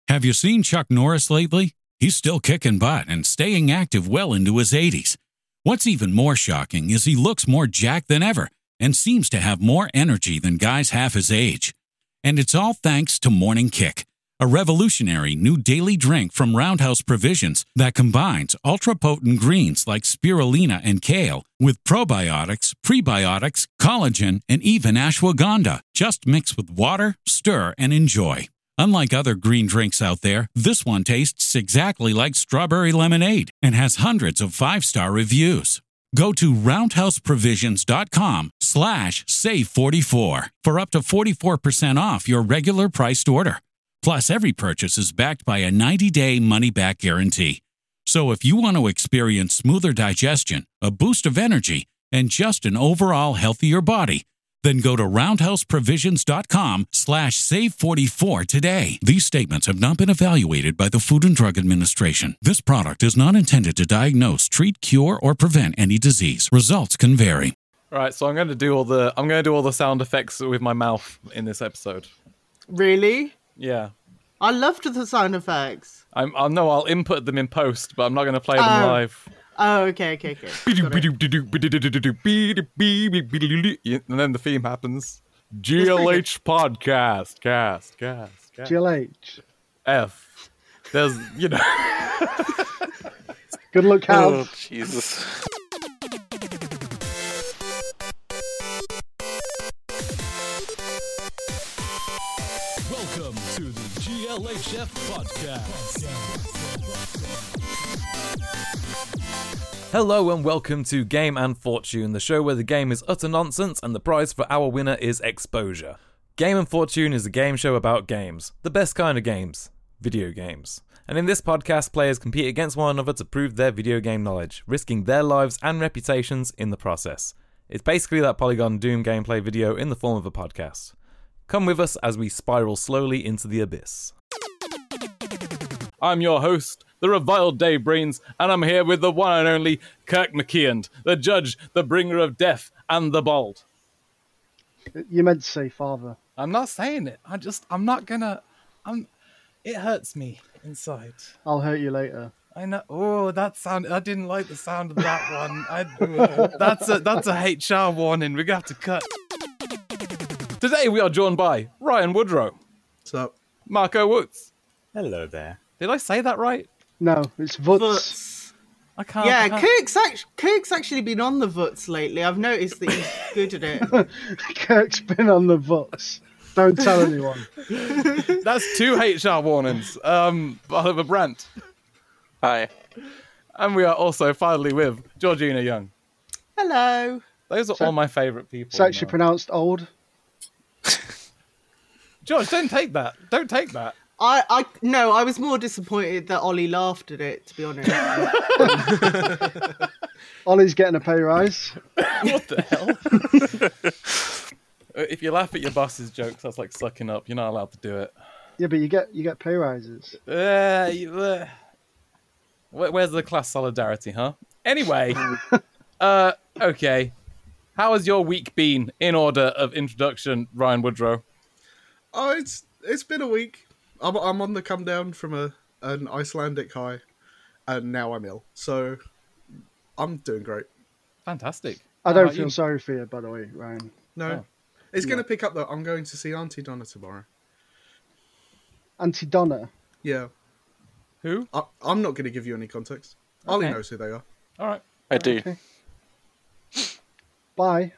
Have you seen Chuck Norris lately? He's still kicking butt and staying active well into his 80s. What's even more shocking is he looks more jacked than ever and seems to have more energy than guys half his age. And it's all thanks to Morning Kick, a revolutionary new daily drink from Roundhouse Provisions that combines ultra-potent greens like spirulina and kale with probiotics, prebiotics, collagen, and even ashwagandha. Just mix with water, stir, and enjoy. Unlike other green drinks out there, this one tastes exactly like strawberry lemonade and has hundreds of 5-star reviews. Go to roundhouseprovisions.com/save44 for up to 44% off your regular priced order. Plus, every purchase is backed by a 90-day money-back guarantee. So if you want to experience smoother digestion, a boost of energy, and just an overall healthier body, then go to roundhouseprovisions.com/save44 today. These statements have not been evaluated by the Food and Drug Administration. This product is not intended to diagnose, treat, cure, or prevent any disease. Results can vary. Right, so I'm going to do all the sound effects with my mouth in this episode. Really? Yeah. I loved the sound effects. I'll input them in post, but I'm not going to play them live. Oh, okay. And then the theme happens. GLH podcast. Cast. GLH. F. There's, Good luck, Hal. Oh, Jesus. Welcome to the GLHF podcast. Hello and welcome to Game and Fortune, the show where the game is utter nonsense and the prize for our winner is exposure. Game and Fortune is a game show about games. The best kind of games. Video games. And in this podcast, players compete against one another to prove their video game knowledge, risking their lives and reputations in the process. It's basically that Polygon Doom gameplay video in the form of a podcast. Come with us as we spiral slowly into the abyss. I'm your host, the reviled Dave Brains, and I'm here with the one and only Kirk McKeon, the judge, the bringer of death, and the bald. You meant to say father. I'm not saying it. It hurts me inside. I'll hurt you later. I know. Oh, I didn't like the sound of that one. That's a HR warning. We're going to have to cut. Today we are joined by Ryan Woodrow. What's up? Marco Woods. Hello there. Did I say that right? No, it's Vuts. I can't. Yeah, Kirk's actually been on the Vuts lately. I've noticed that he's good at it. Kirk's been on the Vuts. Don't tell anyone. That's 2 HR warnings. Oliver Brandt. Hi. And we are also finally with Georgina Young. Hello. Those are all my favourite people. It's actually pronounced old. George, don't take that. Don't take that. I was more disappointed that Ollie laughed at it, to be honest. Ollie's getting a pay rise. What the hell? If you laugh at your boss's jokes, that's like sucking up. You're not allowed to do it. Yeah, but you get pay rises. Where's the class solidarity, huh? Anyway, okay. How has your week been? In order of introduction, Ryan Woodrow. Oh, it's been a week. I'm on the come down from an Icelandic high, and now I'm ill. So I'm doing great. Fantastic. I don't feel sorry for you, by the way, Ryan. No, it's going to pick up though. I'm going to see Auntie Donna tomorrow. Auntie Donna? Yeah. Who? I'm not going to give you any context. Ollie knows who they are. All right. I do. Okay. Bye.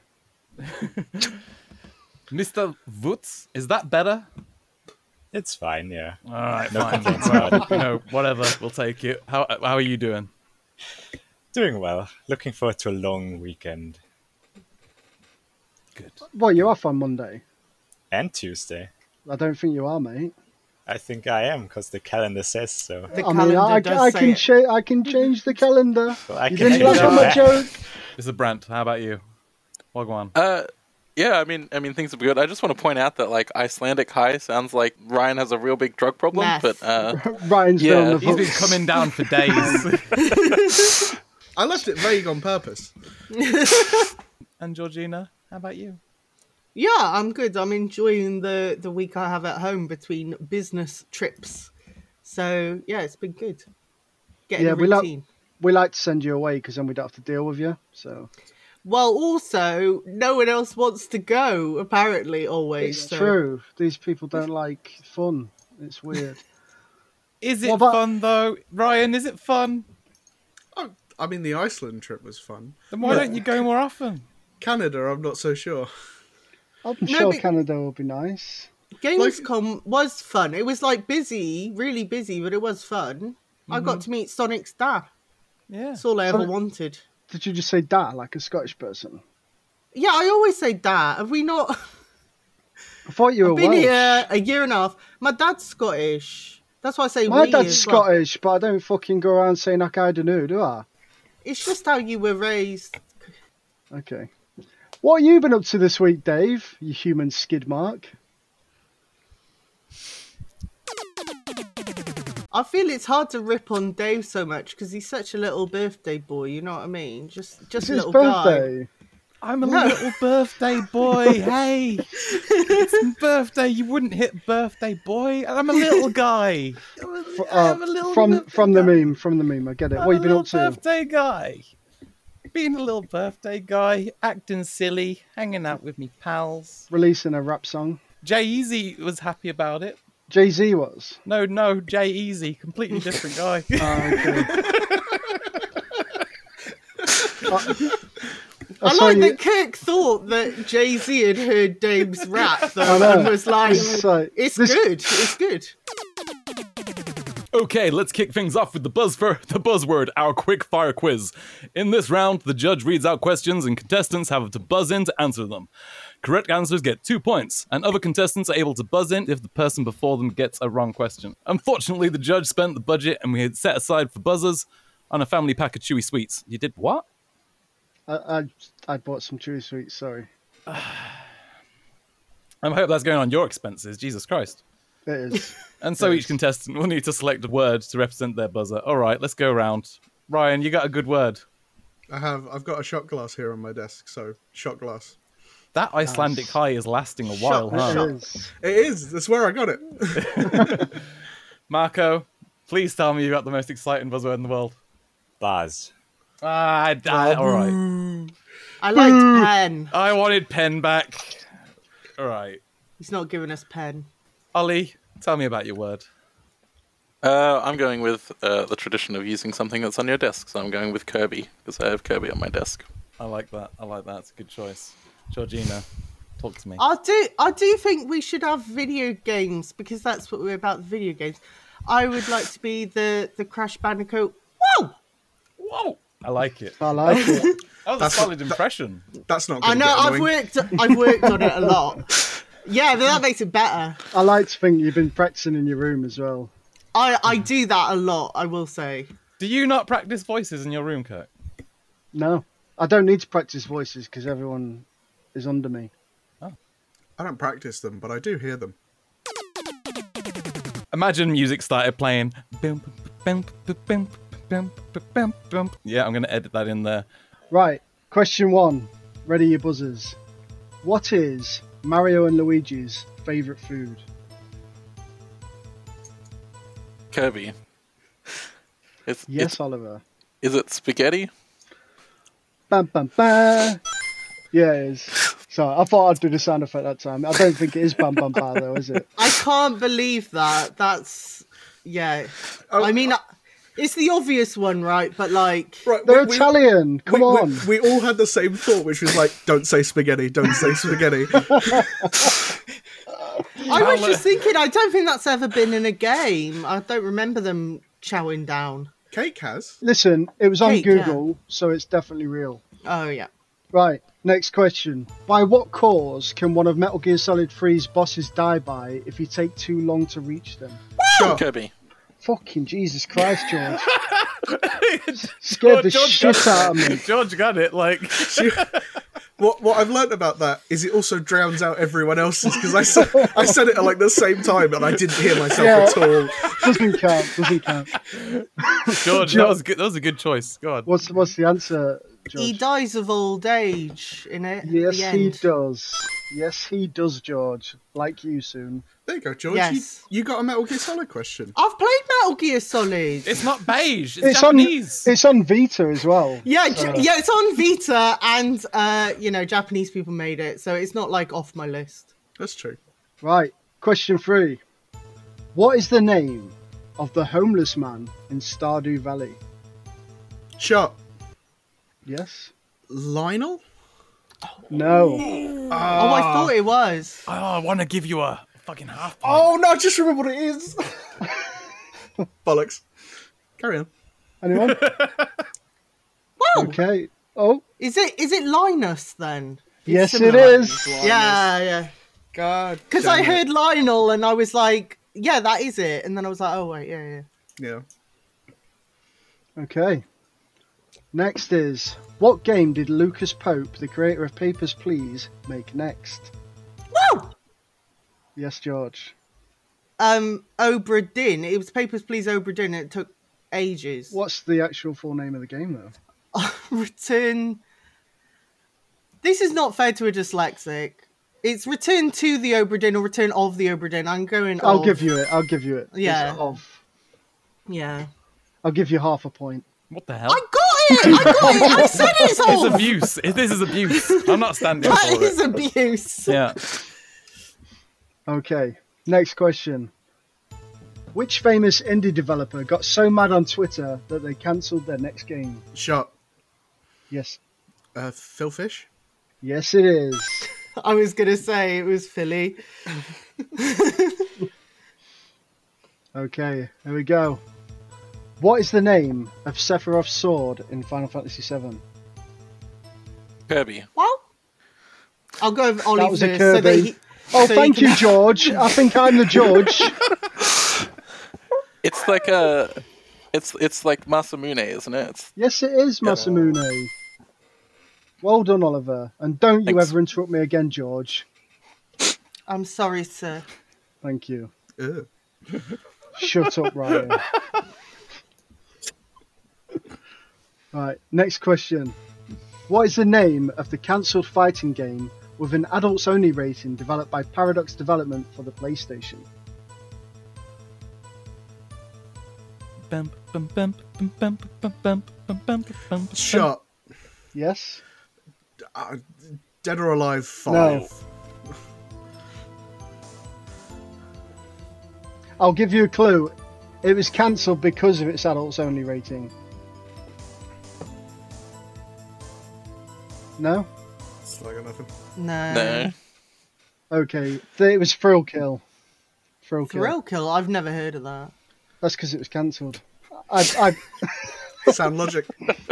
Mr. Woods, is that better? It's fine, yeah. All right, No fine. complaints about it. Whatever. We'll take it. How are you doing? Doing well. Looking forward to a long weekend. Good. Well, you're off on Monday. And Tuesday. I don't think you are, mate. I think I am, because the calendar says so. The I mean, I can change the calendar. Well, I You can didn't change laugh at it my back. joke. Mr. Brandt, how about you? Wagwan. Yeah, I mean, things are good. I just want to point out that, like, Icelandic high sounds like Ryan has a real big drug problem, Meth. but, Ryan's been on the He's been Vuts. coming down for days. I left it vague on purpose. And Georgina, how about you? Yeah, I'm good. I'm enjoying the week I have at home between business trips So yeah, it's been good. Getting Yeah, a routine. we like to send you away because then we don't have to deal with you. So Well, also, no one else wants to go, apparently, always. it's so. true. These people don't like fun. It's weird. Is What it about- fun though, Ryan? Is it fun? Oh, I mean, the Iceland trip was fun. Then why don't you go more often? Canada, I'm not so sure. I'm No, sure but- Canada will be nice. Gamescom was fun. It was like busy, really busy, but it was fun. I got to meet Sonic's dad. Yeah. That's all I ever Sonic- wanted. Did you just say that like a Scottish person? Yeah, I always say dad. Have we not I thought you were been Welsh. here a year and a half? My dad's Scottish. That's why I say My we dad's as well. Scottish, but I don't fucking go around saying like I don't know, do I? It's just how you were raised. Okay. What have you been up to this week, Dave? You human skid mark. I feel it's hard to rip on Dave so much because he's such a little birthday boy. You know what I mean? Just It's a his little guy. birthday. I'm a No. little birthday boy. Hey, it's my birthday. You wouldn't hit birthday boy. I'm a little guy. I'm a little from birthday the guy. meme, from the meme. I get it. I'm What have a you been little up to? birthday guy. Being a little birthday guy, acting silly, hanging out with me pals. Releasing a rap song. Jay Easy was happy about it. Jay-Z was. No, Jay Easy, completely different guy. Oh, okay. I saw like you- that Kirk thought that Jay-Z had heard Dave's rap I though know. and was like, It's like- it's this- good, it's good. Okay, let's kick things off with the buzzword, our quick fire quiz. In this round, the judge reads out questions and contestants have to buzz in to answer them. Correct answers get 2 points, and other contestants are able to buzz in if the person before them gets a wrong question. Unfortunately, the judge spent the budget and we had set aside for buzzers on a family pack of Chewy Sweets. You did what? I bought some Chewy Sweets, sorry. I hope that's going on your expenses, Jesus Christ. It is. And so each contestant will need to select a word to represent their buzzer. All right, let's go around. Ryan, you got a good word. I've got a shot glass here on my desk, so shot glass. That Icelandic high is lasting a while, Shot- huh? It is. It is. That's where I got it. Marco, please tell me you got the most exciting buzzword in the world. Buzz. All right. I liked pen. I wanted pen back. All right. He's not giving us pen. Ollie, tell me about your word. I'm going with the tradition of using something that's on your desk, so I'm going with Kirby, because I have Kirby on my desk. I like that. It's a good choice. Georgina, talk to me. I do think we should have video games because that's what we're about, video games. I would like to be the Crash Bandicoot. Whoa! Whoa! I like it. I like it. That was a solid impression. That's not. I Gonna know get I've annoying. worked on it a lot. Yeah, but that makes it better. I like to think you've been practicing in your room as well. I do that a lot, I will say. Do you not practice voices in your room, Kirk? No, I don't need to practice voices because everyone is under me. I don't practice them, but I do hear them. Imagine music started playing. Yeah, I'm going to edit that in there. Right, question 1. Ready your buzzers. What is Mario and Luigi's favourite food? Kirby. Yes, Oliver. Is it spaghetti? Bam, bam, bam. Yeah, it is. Sorry, I thought I'd do the sound effect that time. I don't think it is bam, bam, bam, though, is it? I can't believe that. That's yeah. I mean, it's the obvious one, right? But like, Right, They're Italian. Come on. We all had the same thought, which was like, "Don't say spaghetti. Don't say spaghetti." I was just thinking. I don't think that's ever been in a game. I don't remember them chowing down. Cake has. Listen, it was on Cake, yeah. Google, so it's definitely real. Oh yeah. Right, next question. By what cause can one of Metal Gear Solid 3's bosses die by if you take too long to reach them? Shot. Kirby. Fucking Jesus Christ, George. Scared the shit out of me. George got it. Like, What I've learnt about that is it also drowns out everyone else's, because I said it at like the same time and I didn't hear myself at all. Doesn't count. George, that was good. That was a good choice. Go on. What's the answer, he George. dies of old age in it. at Yes, the he end. does. Yes, he does, George. Like you soon. There you go, George. Yes. You got a Metal Gear Solid question. I've played Metal Gear Solid. It's not beige. It's, It's Japanese. on. It's on Vita as well. Yeah, yeah, it's on Vita, and Japanese people made it, so it's not like off my list. That's true. Right. Question 3. What is the name of the homeless man in Stardew Valley? Shot. Yes. Lionel? No. Oh, I thought it was. Oh, I want to give you a fucking half point. Oh, no, I just remember what it is. Bollocks. Carry on. Anyone? Whoa, Okay. Oh, is it Linus then? It's yes, it similar. is. Yeah. God. Because I heard Lionel and I was like, yeah, that is it, and then I was like, oh wait, yeah. Yeah. Okay. Next is, what game did Lucas Pope, the creator of Papers, Please, make next? Woo! Yes, George. Obra Dinn. It was Papers, Please, Obra Dinn. It took ages. What's the actual full name of the game, though? Return. This is not fair to a dyslexic. It's Return to the Obra Dinn or Return of the Obra Dinn. I'm going. I'll of. give you it. Yeah. It's of. Yeah. I'll give you half a point. What the hell? I got it. I said it's It's of. abuse. This is abuse. I'm not standing That for is it. abuse. Yeah. Okay. Next question. Which famous indie developer got so mad on Twitter that they cancelled their next game? Shot. Yes. Phil Fish? Yes, it is. I was gonna say it was Philly. Okay, here we go. What is the name of Sephiroth's sword in Final Fantasy VII? Kirby. Well, I'll go with Ollie That was a first. So that Kirby. he, Oh, so thank he you, can- George. I think I'm the judge. It's like it's like Masamune, isn't it? It's, Yes, it is, Masamune. Well done, Oliver. And don't you Thanks. ever interrupt me again, George. I'm sorry, sir. Thank you. Ugh. Shut up, Ryan. Right, next question. What is the name of the cancelled fighting game with an adults-only rating developed by Paradox Development for the PlayStation? Shot. Yes? Dead or Alive 5. No. I'll give you a clue. It was cancelled because of its adults-only rating. No? I got nothing. No. no. Okay, it was Thrill Kill. Thrill Kill. Thrill Kill. I've never heard of that. That's because it was cancelled. I Sound logic.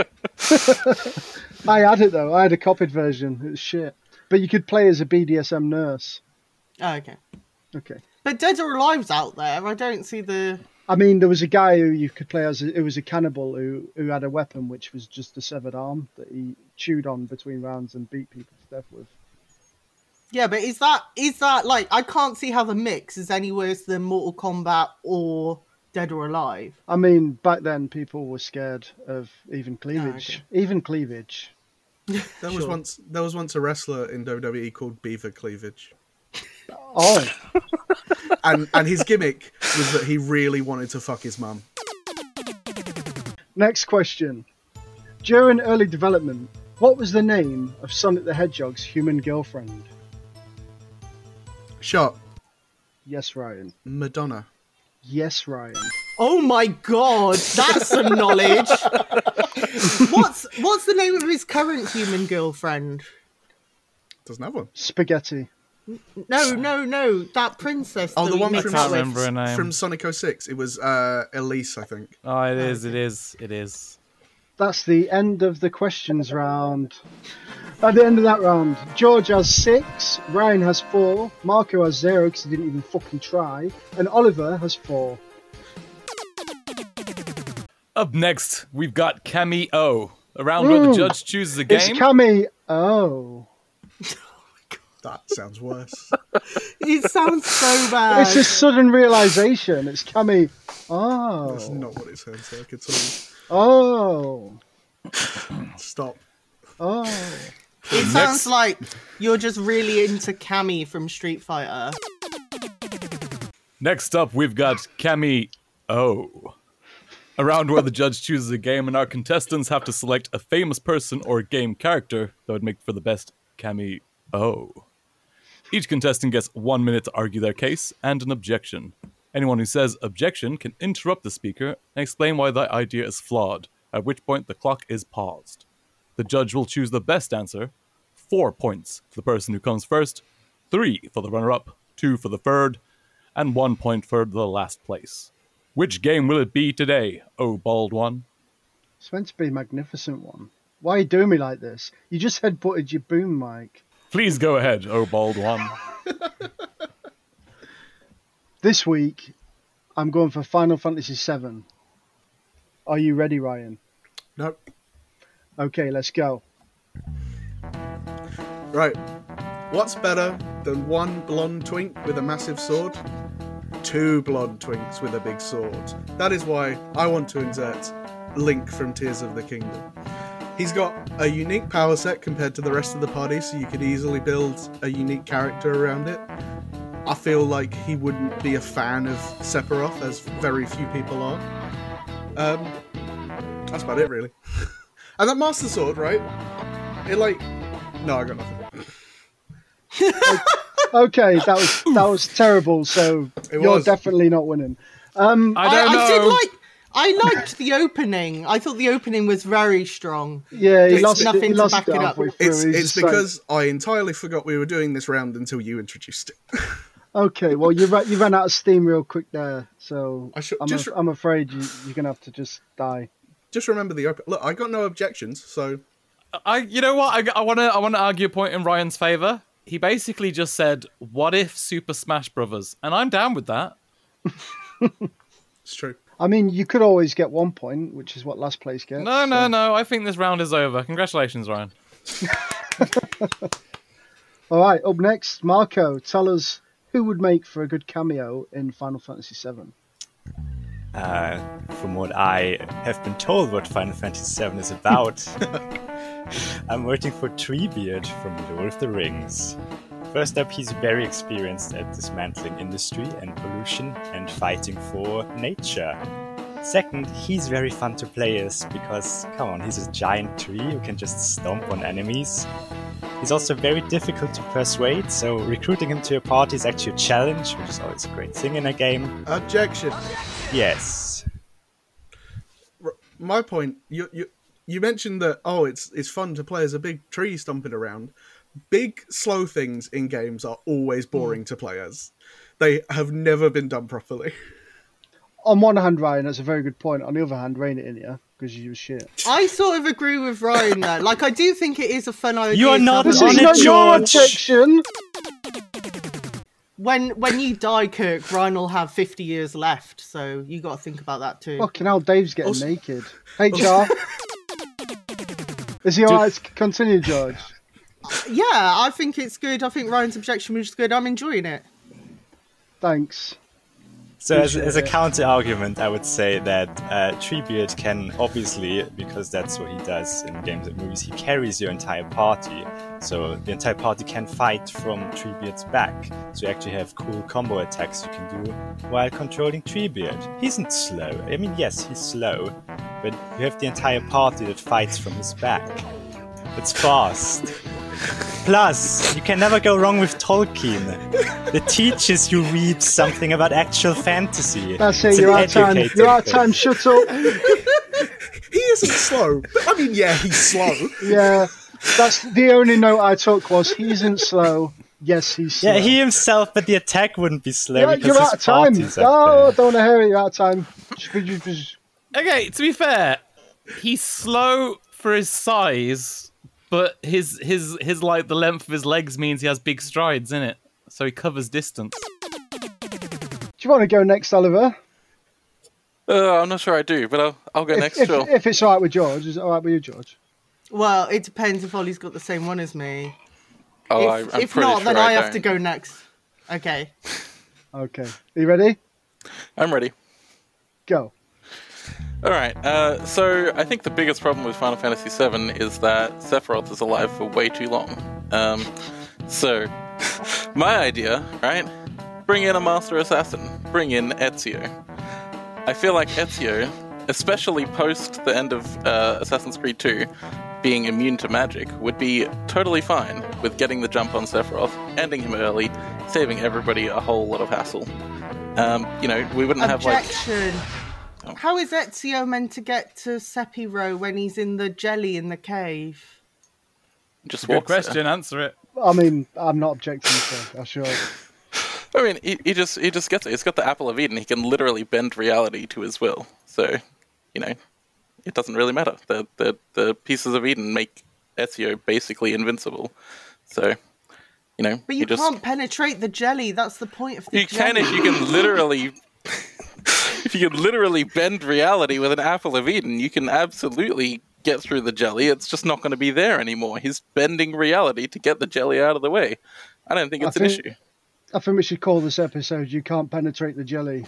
had it though. I had a copied version. It was shit. But you could play as a BDSM nurse. Oh, okay. Okay. But Dead or Alive's out there. I don't see the. I mean, there was a guy who you could play as. It was a cannibal who had a weapon which was just a severed arm that he chewed on between rounds and beat people to death with. Yeah, but is that like I can't see how the mix is any worse than Mortal Kombat or Dead or Alive. I mean, back then people were scared of even cleavage. okay. Even cleavage. There was once a wrestler in WWE called Beaver Cleavage. Oh, And his gimmick was that he really wanted to fuck his mum. next question. During early development, what was the name of Sonic the Hedgehog's human girlfriend? Shot. Yes, Ryan. Madonna. Yes, Ryan. Oh my god, that's some knowledge. What's the name of his current human girlfriend? Doesn't have one. Spaghetti. No, that princess. Oh, that the we one mixed from, up can't with. remember her name. from Sonic 06. It was Elise, I think. Oh, it is. That's the end of the questions round. At the end of that round, George has 6, Ryan has 4, Marco has 0 because he didn't even fucking try, and Oliver has 4. Up next, we've got Cameo, a round where the judge chooses a game. It's Cammy. Oh. That sounds worse. It sounds so bad. It's a sudden realization. It's Cammy. Oh. That's not what it sounds like at all. Oh. Stop. Oh. It sounds like you're just really into Cammy from Street Fighter. Next up, we've got Cammy O. A round where the judge chooses a game and our contestants have to select a famous person or game character that would make for the best Cammy O. Each contestant gets 1 minute to argue their case and an objection. Anyone who says objection can interrupt the speaker and explain why that idea is flawed, at which point the clock is paused. The judge will choose the best answer, 4 points for the person who comes first, 3 for the runner-up, 2 for the third, and 1 point for the last place. Which game will it be today, oh bald one? It's meant to be a magnificent one. Why are you doing me like this? You just headbutted your boom mic. Please go ahead, oh bald one. This week, I'm going for Final Fantasy VII. Are you ready, Ryan? No. Okay, let's go. Right. What's better than one blonde twink with a massive sword? 2 blonde twinks with a big sword. That is why I want to insert Link from Tears of the Kingdom. He's got a unique power set compared to the rest of the party, so you could easily build a unique character around it. I feel like he wouldn't be a fan of Sephiroth, as very few people are. That's about it, really. And that Master Sword, right? No, I got nothing. Okay, that was terrible. So you're definitely not winning. I don't know. I liked the opening. I thought the opening was very strong. Yeah, he lost nothing it to back it up. halfway through. It's because I entirely forgot we were doing this round until you introduced it. Okay, well you ran out of steam real quick there, so I'm afraid you're gonna have to just die. Just remember the open. Look, I got no objections, so. You know what? I want to argue a point in Ryan's favor. He basically just said, "What if Super Smash Brothers?" And I'm down with that. It's true. I mean, you could always get 1 point, which is what last place gets. No. I think this round is over. Congratulations, Ryan. All right, up next, Marco. Tell us who would make for a good cameo in Final Fantasy VII. From what I have been told what Final Fantasy VII is about, I'm waiting for Treebeard from Lord of the Rings. First up, he's very experienced at dismantling industry and pollution and fighting for nature. Second, he's very fun to play as because, come on, he's a giant tree who can just stomp on enemies. He's also very difficult to persuade, so recruiting him to a party is actually a challenge, which is always a great thing in a game. Objection. Yes. My point, you mentioned that, it's fun to play as a big tree stomping around. Big, slow things in games are always boring to play as. They have never been done properly. On one hand, Ryan, that's a very good point. On the other hand, rein it in, yeah? Because you use shit. I sort of agree with Ryan there. Like, I do think it is a fun idea. You are not This on is it, not your George! objection! When you die, Kirk, Ryan will have 50 years left, so you got to think about that too. Fucking hell, Dave's getting naked. HR? Is he alright to continue, George? Yeah, I think it's good. I think Ryan's objection was good. I'm enjoying it. Thanks. So as a counter-argument, I would say that Treebeard can, obviously, because that's what he does in games and movies, he carries your entire party. So the entire party can fight from Treebeard's back. So you actually have cool combo attacks you can do while controlling Treebeard. He isn't slow. I mean, yes, he's slow, but you have the entire party that fights from his back. It's fast. Plus, you can never go wrong with Tolkien. The teaches you read something about actual fantasy. That's it, you're out of time. You're out of time, shut up. He isn't slow. I mean, yeah, he's slow. Yeah, that's the only note I took was he isn't slow. Yes, he's slow. Yeah, he himself, but the attack wouldn't be slow Yeah, because you're out of his time. party's Oh, up don't want to hear it, you're out of time. Okay, to be fair, he's slow for his size, but his like the length of his legs means he has big strides in it, so he covers distance. Do you want to go next, Oliver? I'm not sure I do, but I'll go next. Sure. If it's alright with George, is it alright with you, George? Well, it depends if Ollie's got the same one as me. Oh, If I'm if pretty not, sure then I I have don't. to go next. Okay. Okay. Are you ready? I'm ready. Go. All right. So I think the biggest problem with Final Fantasy VII is that Sephiroth is alive for way too long. So my idea, right? Bring in a Master Assassin. Bring in Ezio. I feel like Ezio, especially post the end of Assassin's Creed 2, being immune to magic, would be totally fine with getting the jump on Sephiroth, ending him early, saving everybody a whole lot of hassle. We wouldn't have like... Objection. How is Ezio meant to get to Sephiroth when he's in the jelly in the cave? Just Good walks question. there. Answer it. I mean, I'm not objecting to. I'm sure. I mean, he just gets it. He's got the Apple of Eden. He can literally bend reality to his will. So, it doesn't really matter. The pieces of Eden make Ezio basically invincible. So, But you can't penetrate the jelly. That's the point of the jelly. You can if you can literally... If you can literally bend reality with an Apple of Eden, you can absolutely get through the jelly. It's just not going to be there anymore. He's bending reality to get the jelly out of the way. I don't think it's an issue. I think we should call this episode "You Can't Penetrate the Jelly."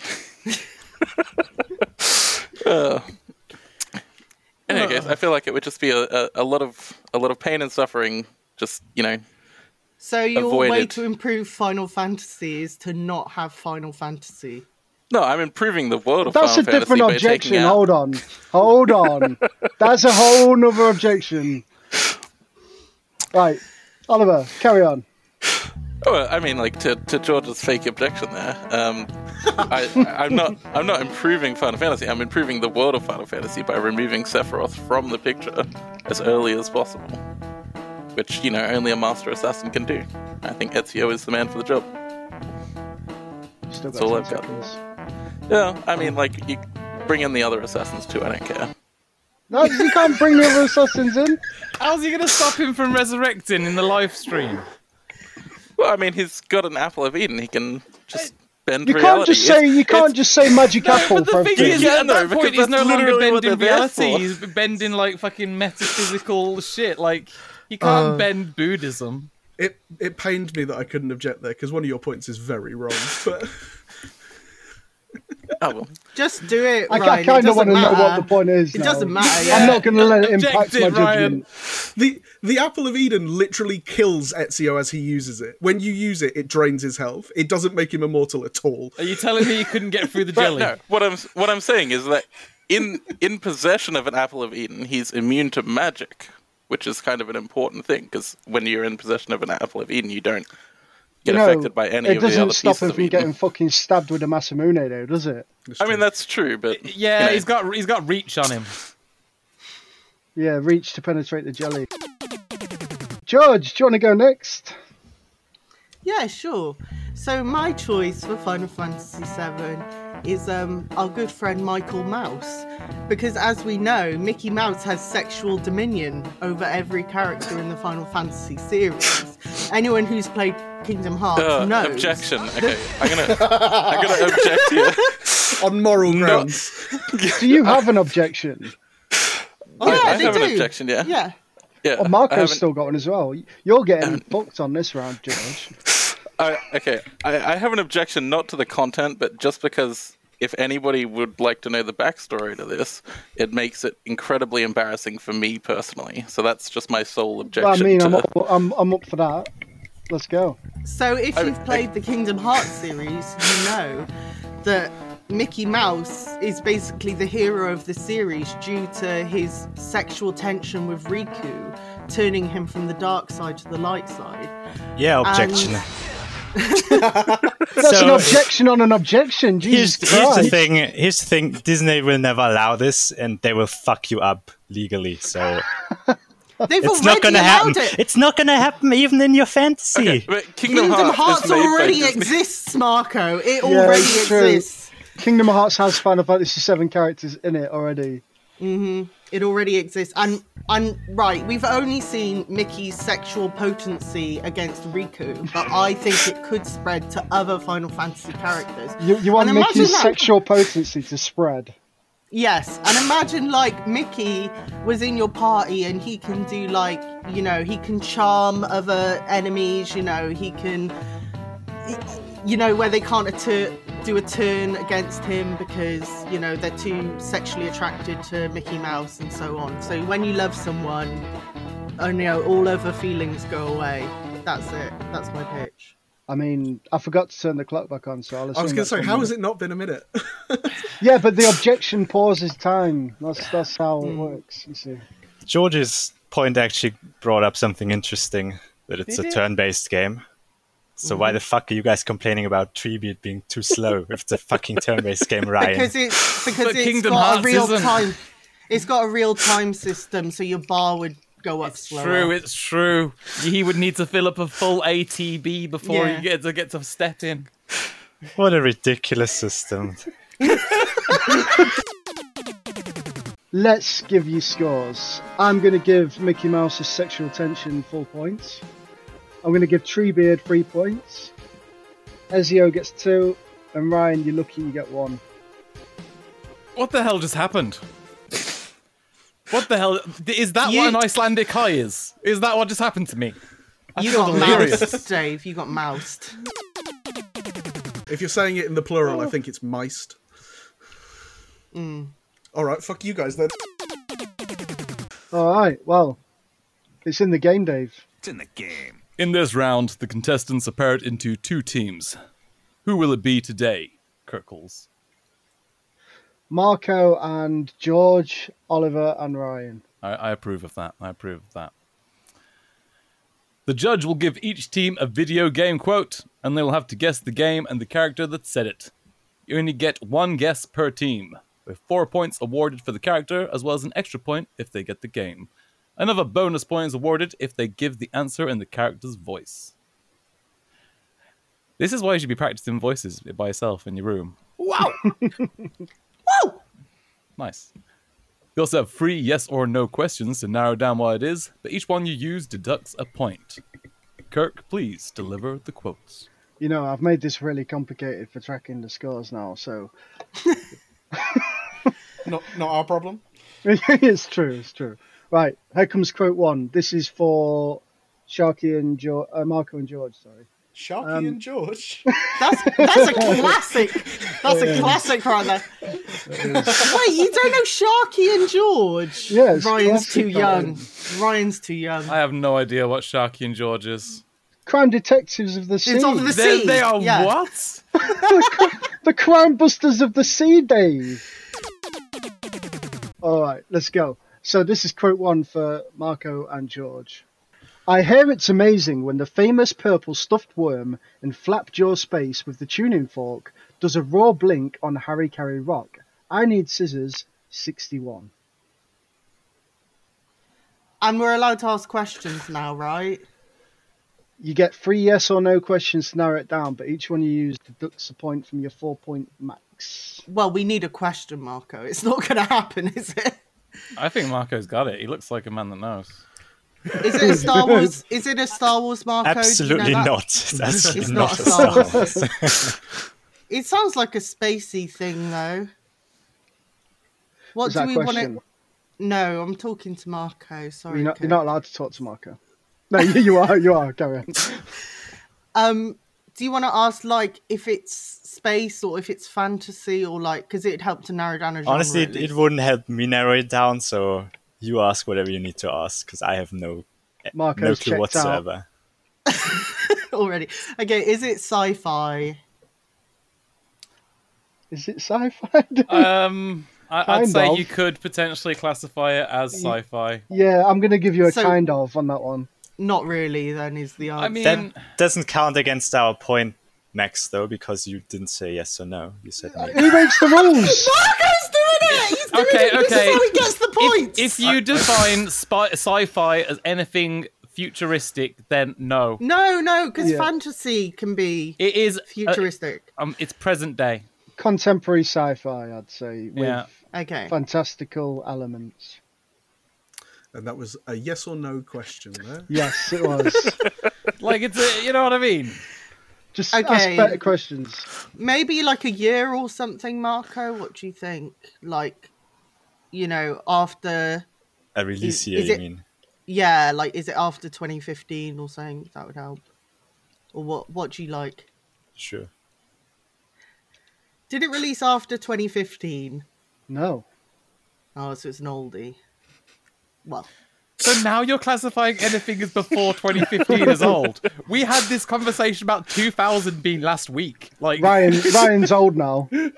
In any case, I feel like it would just be a lot of pain and suffering. Just So your avoided. way to improve Final Fantasy is to not have Final Fantasy. No, I'm improving the world of That's Final a Fantasy different by objection. taking out... Hold on. That's a whole nother objection. Right, Oliver, carry on. Oh, I mean, like to George's fake objection there. I'm not improving Final Fantasy. I'm improving the world of Final Fantasy by removing Sephiroth from the picture as early as possible, which only a Master Assassin can do. I think Ezio is the man for the job. Still That's all I've got. Yeah, I mean, like you bring in the other assassins too. I don't care. No, you can't bring the other assassins in. How's he going to stop him from resurrecting in the live stream? Well, I mean, he's got an Apple of Eden. He can just bend You reality. can't just say magic apple But for the thing everything. is, Yeah, at no, that because point, he's no that's longer literally what bending they're there reality. for. He's bending like fucking metaphysical shit. Like you can't bend Buddhism. It pained me that I couldn't object there because one of your points is very wrong. But Oh, well. Just do it, I Ryan. kind of want to know matter. what the point is. It now. doesn't matter. I'm Yeah. not going to let it impact Object my it, Ryan. judgment. the Apple of Eden literally kills Ezio as he uses it. When you use it, it drains his health. It doesn't make him immortal at all. Are you telling me you couldn't get through the But jelly? no, what I'm saying is that in possession of an Apple of Eden, he's immune to magic, which is kind of an important thing because when you're in possession of an Apple of Eden, you don't get affected by any it of the doesn't other stop pieces him of from Eden. getting fucking stabbed with a Masamune, though, does it? I mean, that's true, but Yeah, you know. he's got reach on him. Yeah, reach to penetrate the jelly. George, do you want to go next? Yeah, sure. So my choice for Final Fantasy VII is our good friend Michael Mouse. Because as we know, Mickey Mouse has sexual dominion over every character in the Final Fantasy series. Anyone who's played Kingdom Hearts knows. Objection. Okay, I'm gonna object here. On moral grounds. Do you have an objection? I they have do. an objection, yeah. Yeah. Yeah. Well, I Marco's haven't- still got one as well. You're getting fucked on this round, George. Okay, I have an objection not to the content, but just because if anybody would like to know the backstory to this, it makes it incredibly embarrassing for me personally. So that's just my sole objection. I mean, to... I'm up for that. Let's go. So if you've played the Kingdom Hearts series, you know that Mickey Mouse is basically the hero of the series due to his sexual tension with Riku, turning him from the dark side to the light side. Yeah, objection. That's an objection on an objection. Jesus Here's the Christ. thing. Here's the thing. Disney will never allow this, and they will fuck you up legally. So They've it's not already going to happen. allowed it. It's not going to happen even in your fantasy. Okay, but Kingdom Kingdom Hearts Hearts is made by already Disney. exists, Marco. It Yeah, already it's true. exists. Kingdom Hearts has Final Fantasy VII characters in it already. It already exists. And right, we've only seen Mickey's sexual potency against Riku, but I think it could spread to other Final Fantasy characters. You want And imagine Mickey's that- sexual potency to spread. Yes, and imagine like Mickey was in your party and he can do like, you know, he can charm other enemies, you know, he can, you know, where they can't do a turn against him because, you know, they're too sexually attracted to Mickey Mouse and so on. So when you love someone, and, you know, all other feelings go away. That's it. That's my pitch. I mean, I forgot to turn the clock back on, so I'll assume I was going to say, how has it not been a minute? Yeah, but the objection pauses time. That's how it works, you see. George's point actually brought up something interesting, that it's Did a it? turn-based game. So why the fuck are you guys complaining about Treebeard being too slow if it's a fucking turn-based game, Ryan? Because it's But Kingdom got Hearts a real isn't. time. It's got a real time system, so your bar would go up slower. True, it's true. He would need to fill up a full ATB before Yeah. he gets to step in. What a ridiculous system. Let's give you scores. I'm going to give Mickey Mouse's sexual tension full points. I'm going to give Treebeard 3 points. Ezio gets 2. And Ryan, you're lucky you get 1. What the hell just happened? What the hell? Is that You- what an Icelandic high is? Is that what just happened to me? You feel got delirious. moused, Dave. You got moused. If you're saying it in the plural, I think it's meist. All right, fuck you guys then. Alright, well, it's in the game, Dave. In this round, the contestants are paired into 2 teams. Who will it be today, Kirkles? Marco and George, Oliver and Ryan. I approve of that. I approve of that. The judge will give each team a video game quote, and they will have to guess the game and the character that said it. You only get 1 guess per team, with 4 points awarded for the character, as well as an extra point if they get the game. Another bonus point is awarded if they give the answer in the character's voice. This is why you should be practicing voices by yourself in your room. Wow! Woo! Nice. You also have 3 yes or no questions to narrow down what it is, but each one you use deducts a point. Kirk, please deliver the quotes. You know, I've made this really complicated for tracking the scores now, so... Not our problem. it's true. Right, here comes quote 1. This is for Sharky and Marco and George, sorry. Sharky and George. That's a classic. That's a classic right there. Wait, you don't know Sharky and George? Yeah, it's Ryan's classic, too that young. one. Ryan's too young. I have no idea what Sharky and George is. Crime Detectives of the Sea. It's of the sea. They are yeah. what? The Crime Busters of the Sea, Dave. Alright, let's go. So this is quote 1 for Marco and George. I hear it's amazing when the famous purple stuffed worm in Flapjaw Space with the tuning fork does a raw blink on Harry Carey Rock. I need scissors, 61. And we're allowed to ask questions now, right? You get 3 yes or no questions to narrow it down, but each one you use deducts a point from your 4-point max. Well, we need a question, Marco. It's not going to happen, is it? I think Marco's got it. He looks like a man that knows. Is it a Star Wars? Is it a Star Wars, Marco? Do you know Absolutely that? not. It's absolutely It's not not a a Star Star Wars. It sounds like a spacey thing, though. What Is do that a we want question? to? No, I'm talking to Marco. Sorry. You're not Kurt. allowed to talk to Marco. No, you are. Carry on. Do you want to ask like if it's space or if it's fantasy or like because it'd help to narrow down a genre? Honestly, at it least. wouldn't help me narrow it down, so you ask whatever you need to ask, because I have no Marco's clue checked out. whatsoever. already. Okay, is it sci-fi? Is it sci-fi? I'd Kind say of. you could potentially classify it as sci-fi. Yeah, I'm going to give you a So- kind of on that one. Not really. Then is the answer. I mean, That doesn't count against our point, Max, though, because you didn't say yes or no. You said maybe. Who makes the rules? Marco's doing it. He's doing Okay, it. This okay. is how he gets the points. if you define sci-fi as anything futuristic, then no. No, because Yeah. fantasy can be It is futuristic. it's present day. Contemporary sci-fi, I'd say, with Yeah. Okay. fantastical elements. And that was a yes or no question there. Yes, it was. Like it's you know what I mean? Just Okay. ask better questions. Maybe like a year or something, Marco. What do you think? Like, after. A release Is year, it- you mean? Yeah, like is it after 2015 or something? That would help. Or what do you like? Sure. Did it release after 2015? No. Oh, so it's an oldie. Well, So now you're classifying anything as before 2015 as old. We had this conversation about 2000 being last week. Like, Ryan's old now. you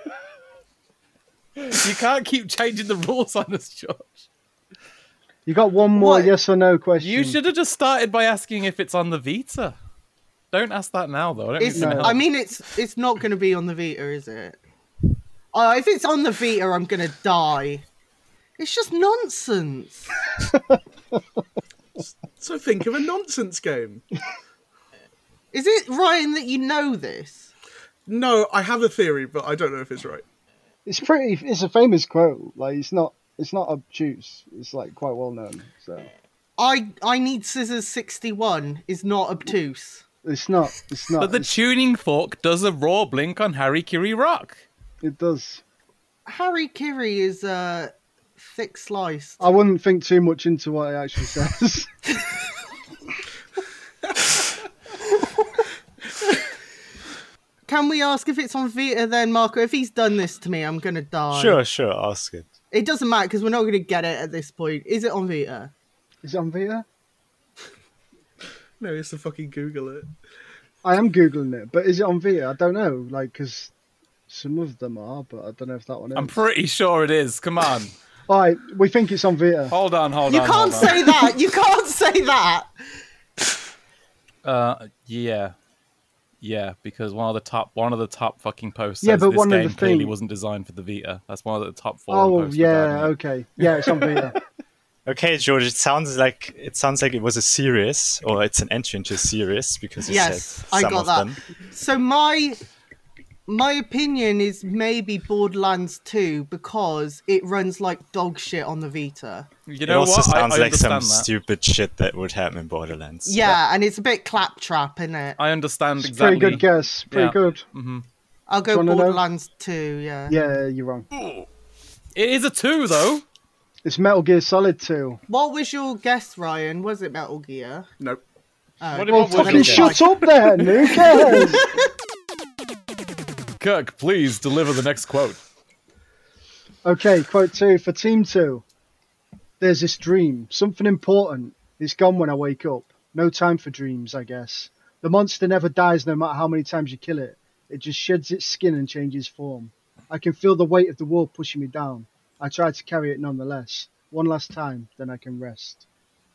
can't keep changing the rules on us, George. You got one more What? yes or no question. You should have just started by asking if it's on the Vita. Don't ask that now, though. I don't think it's, it's gonna help. I mean, it's not going to be on the Vita, is it? If it's on the Vita, I'm going to die. It's just nonsense. So think of a nonsense game. Is it, Ryan, that you know this? No, I have a theory, but I don't know if it's right. It's a famous quote. Like it's not obtuse. It's like quite well known. So I Need Scissors 61 is not obtuse. it's not. But the It's- tuning fork does a raw blink on Harry Kiri Rock. It does. Harry Kiri is thick sliced. I wouldn't think too much into what it actually says. Can we ask if it's on Vita then, Marco? If he's done this to me, I'm going to die. Sure, ask it. It doesn't matter because we're not going to get it at this point. Is it on Vita? Is it on Vita? No, it's to fucking Google it. I am googling it, but is it on Vita? I don't know. Like, because some of them are, but I don't know if that one is. I'm pretty sure it is. Come on. All right, we think it's on Vita. Hold on. You can't say that. You can't say that. Yeah, because one of the top fucking posts Yeah, says but this one of game the clearly thing- wasn't designed for the Vita. That's one of the top 4 Oh posts. yeah, regarding it. okay, yeah, it's on Vita. Okay, George, it sounds like it was a series, or it's an entry into a series, because you Yes, said I some got of that. them. So my opinion is maybe Borderlands 2 because it runs like dog shit on the Vita. You It know also what? sounds I like some understand that. stupid shit that would happen in Borderlands. Yeah, and it's a bit claptrap, isn't it? I understand It's a exactly. pretty good guess. Pretty Yeah. good. I'll go Do you wanna know? Borderlands 2, yeah. Yeah, you're wrong. It is a 2 though. It's Metal Gear Solid 2. What was your guess, Ryan? Was it Metal Gear? Nope. What Well, was your fucking guess? shut up then. Who cares? Kirk, please deliver the next quote. Okay, quote 2 for Team 2. There's this dream, something important. It's gone when I wake up. No time for dreams, I guess. The monster never dies no matter how many times you kill it. It just sheds its skin and changes form. I can feel the weight of the world pushing me down. I try to carry it nonetheless. One last time, then I can rest.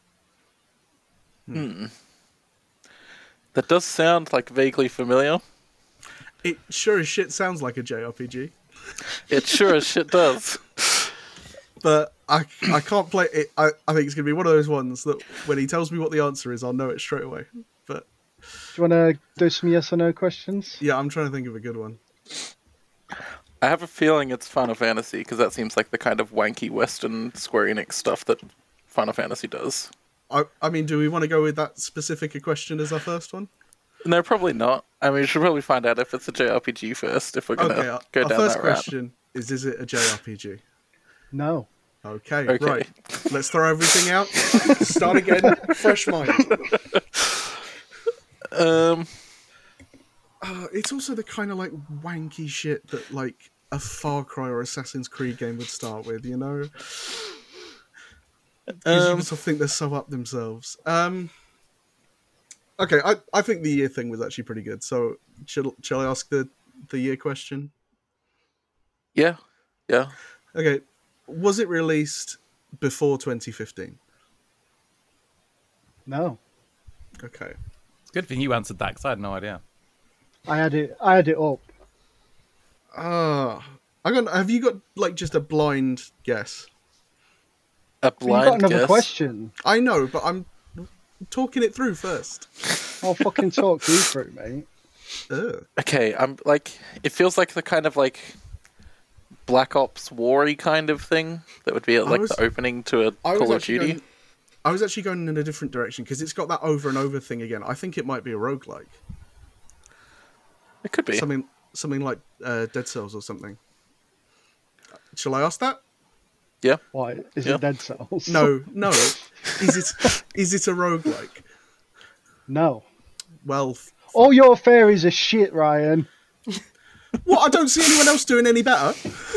That does sound like vaguely familiar. It sure as shit sounds like a JRPG, It sure as shit does. but I can't play it. I think it's gonna be one of those ones that when he tells me what the answer is, I'll know it straight away. But Do you want to do some yes or no questions? yeah, I'm trying to think of a good one. I have a feeling it's Final Fantasy, because that seems like the kind of wanky Western Square Enix stuff that Final Fantasy does. I mean, do we want to go with that specific question as our first one? No, probably not. I mean, we should probably find out if it's a JRPG first, if we're going to Okay, go our down first that route. question is it a JRPG? No. Okay, Okay. right. Let's throw everything out. Start again. Fresh mind. It's also the kind of like wanky shit that like a Far Cry or Assassin's Creed game would start with, you know? Because you just think they're so up themselves. Okay, I think the year thing was actually pretty good. So shall I ask the year question? Yeah. Okay, was it released before 2015? No. Okay. It's a good thing you answered that because I had no idea. I had it up. Have you got like just a blind guess? A But you've got blind another guess. question. I know, but I'm talking it through first. I'll fucking talk you through, mate. Ugh. Okay, I'm like, it feels like the kind of like Black Ops War-y kind of thing that would be like the opening to a Call of Duty. I was actually going in a different direction because it's got that over and over thing again. I think it might be a roguelike. It could be. Something like Dead Cells or something. Shall I ask that? Yeah. Why? Is Yeah. it Dead Cells? No. Is it a roguelike? No. Well, All your fairies are shit, Ryan. What? I don't see anyone else doing any better.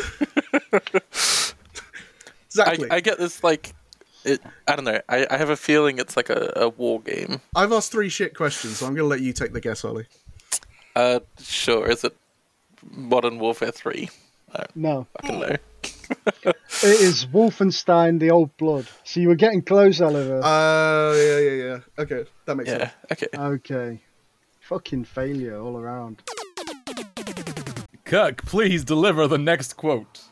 Exactly. I get this, like, I don't know. I have a feeling it's like a war game. I've asked 3 shit questions, so I'm going to let you take the guess, Ollie. Sure. Is it Modern Warfare 3? No. I don't know. It is Wolfenstein: The Old Blood. So you were getting close, Oliver. Yeah. Okay, that makes sense. Okay. Okay. Fucking failure all around. Kirk, please deliver the next quote.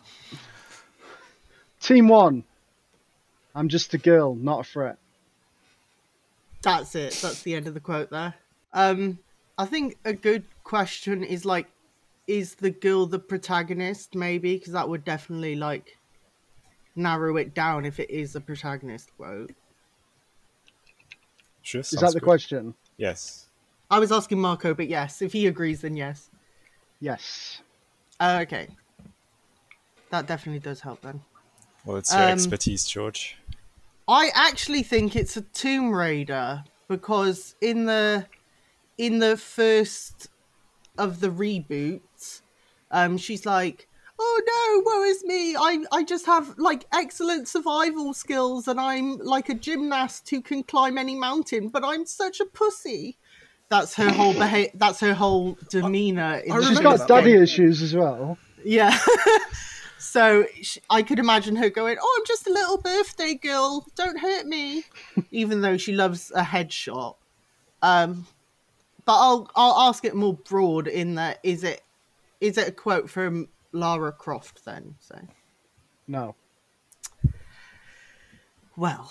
Team 1. I'm just a girl, not a threat. That's it. That's the end of the quote there. I think a good question is like, is the girl the protagonist? Maybe, because that would definitely like narrow it down if it is a protagonist quote. Sure. Is that the question? Yes. I was asking Marco, but yes, if he agrees, then yes. Yes. Okay. That definitely does help then. Well, it's your expertise, George. I actually think it's a Tomb Raider because in the first of the reboots, she's like, "Oh no, woe is me! I just have like excellent survival skills, and I'm like a gymnast who can climb any mountain, but I'm such a pussy." That's her whole That's her whole demeanor. She's got daddy issues as well. Yeah. So I could imagine her going, "Oh, I'm just a little birthday girl. Don't hurt me," even though she loves a headshot. But I'll ask it more broad in that is it a quote from Lara Croft then? So No. well,